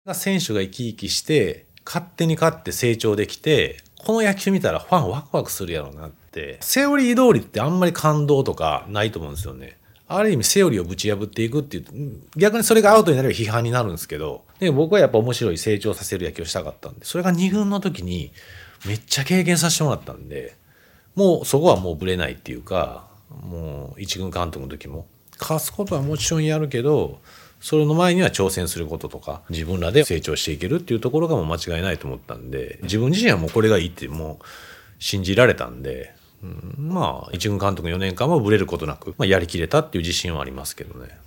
選手が生き生きして勝手に勝って成長できて、この野球見たらファンワクワクするやろなって。セオリー通りってあんまり感動とかないと思うんですよね。ある意味セオリーをぶち破っていくっていう、逆にそれがアウトになれば批判になるんですけど、で僕はやっぱ面白い成長させる野球をしたかったんで、それが2軍の時にめっちゃ経験させてもらったんで、もうそこはもうぶれないっていうか、もう一軍監督の時も勝つことはもちろんやるけど、それの前には挑戦することとか自分らで成長していけるっていうところがもう間違いないと思ったんで、自分自身はもうこれがいいってもう信じられたんで、まあ一軍監督4年間はブレることなく、やりきれたっていう自信はありますけどね。